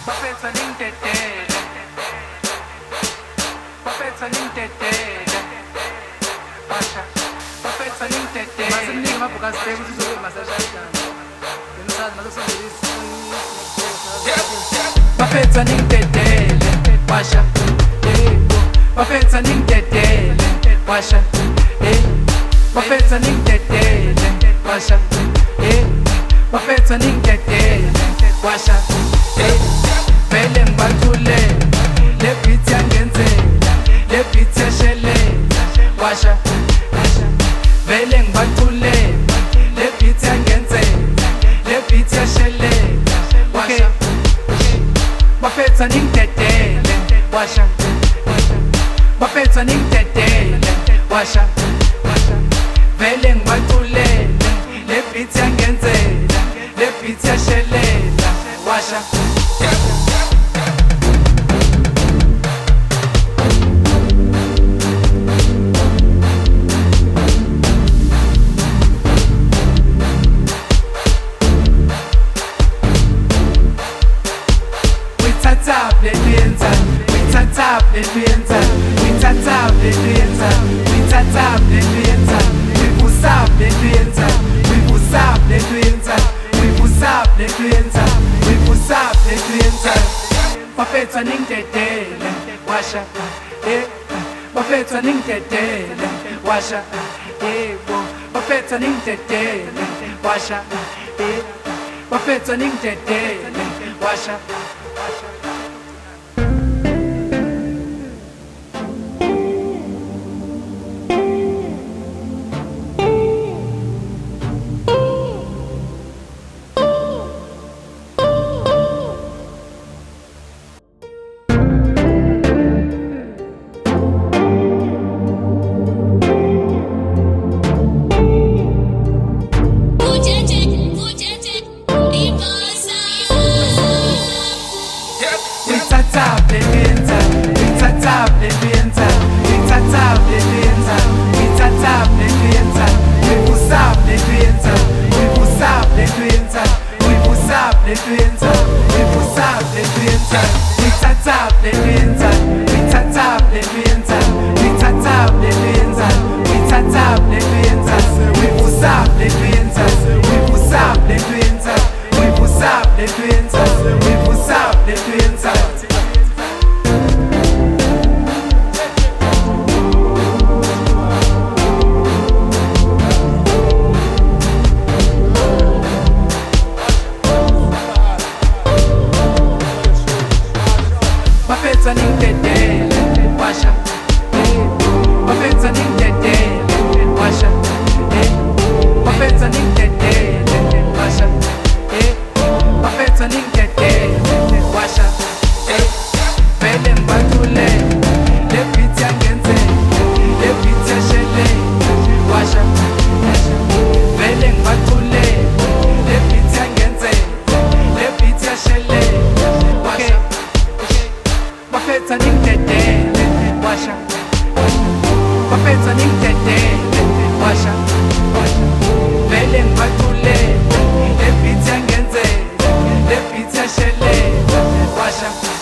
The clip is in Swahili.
Bafetha ningidedele, bafetha ningidedele, basha, bafetha ningidedele. Masemningi amabhuku asibheke ukuthi uzobe masashayidana. Ngemisana makusondelisa. Bafetha ningidedele, basha, bafetha ningidedele, basha, bafetha ningidedele, basha, bafetha ningidedele, basha. Vele ngibathule le beat yangenzela, le beat yashelela, washa. Vele ngibathule le beat yangenzela, le beat yashelela, washa. Bafetha ningidedele, washa. Bafetha ningidedele, washa. Vele ngibathule le beat yangenzela, le beat yashelela, washa. Bafetha ningidedele, washa, bafetha ningidedele, washa, bafetha ningidedele, washa, bafetha ningidedele, washa. Bafetha ningidedele, washa, bafetha ningidedele, washa, bafetha ningidedele, washa, bafetha ningidedele, washa. Vele ngibathule le beat yangenzela, le beat yashelela, washa. Vele ngibathule le beat yangenzela, le beat yashelela, washa. Bafetha ningidedele, washa. Bafetha ningidedele, washa. Vele ngibathule le beat yangenzela, le beat yashelela, washa.